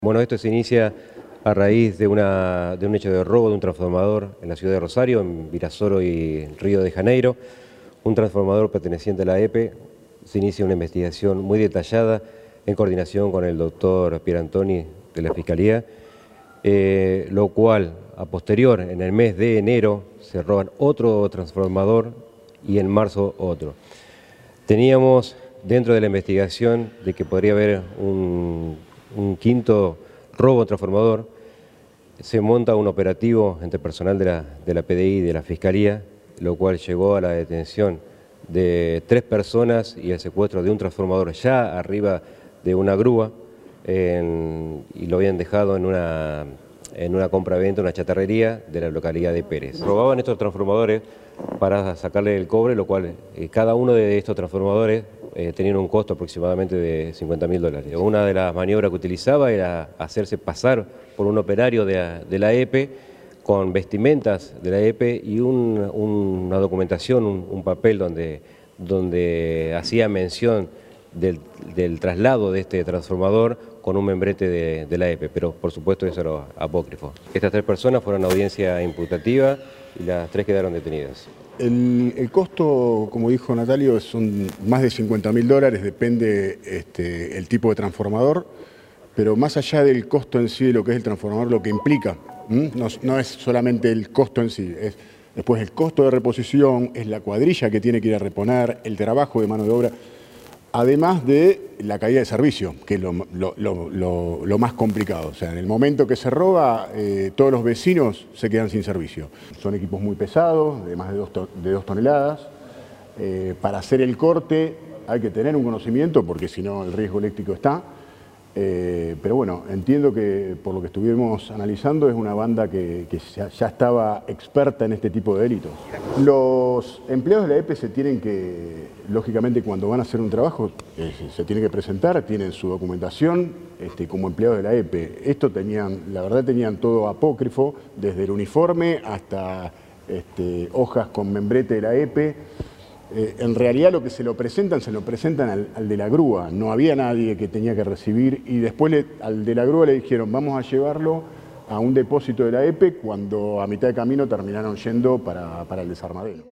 Bueno, esto se inicia a raíz de un hecho de robo de un transformador en la ciudad de Rosario, en Virasoro y Río de Janeiro. Un transformador perteneciente a la EPE. Se inicia una investigación muy detallada en coordinación con el doctor Pierantoni de la Fiscalía, lo cual, a posterior, en el mes de enero, se roban otro transformador y en marzo otro. Teníamos dentro de la investigación de que podría haber un quinto robo transformador. Se monta un operativo entre personal de la PDI y de la Fiscalía, lo cual llevó a la detención de 3 personas y el secuestro de un transformador ya arriba de una grúa y lo habían dejado en una compraventa, una chatarrería de la localidad de Pérez. Robaban estos transformadores para sacarle el cobre, lo cual cada uno de estos transformadores tenían un costo aproximadamente de $50.000. Una de las maniobras que utilizaba era hacerse pasar por un operario de la EPE con vestimentas de la EPE y una documentación, un papel donde hacía mención del traslado de este transformador con un membrete de la EPE, pero por supuesto eso era apócrifo. Estas 3 personas fueron a audiencia imputativa y las 3 quedaron detenidas. El costo, como dijo Natalio, son más de $50.000, depende el tipo de transformador, pero más allá del costo en sí de lo que es el transformador, lo que implica, no es solamente el costo en sí, es después el costo de reposición, es la cuadrilla que tiene que ir a reponer, el trabajo de mano de obra, además de la caída de servicio, que es lo más complicado. O sea, en el momento que se roba, todos los vecinos se quedan sin servicio. Son equipos muy pesados, de más de 2 toneladas. Para hacer el corte hay que tener un conocimiento, porque si no el riesgo eléctrico está. Pero bueno, entiendo que por lo que estuvimos analizando es una banda que ya estaba experta en este tipo de delitos. Los empleados de la EPE se tienen que, lógicamente cuando van a hacer un trabajo, se tienen que presentar, tienen su documentación como empleados de la EPE. Esto la verdad tenían todo apócrifo, desde el uniforme hasta hojas con membrete de la EPE. En realidad lo que se lo presentan al de la grúa. No había nadie que tenía que recibir y después al de la grúa le dijeron vamos a llevarlo a un depósito de la EPE cuando a mitad de camino terminaron yendo para el desarmadero.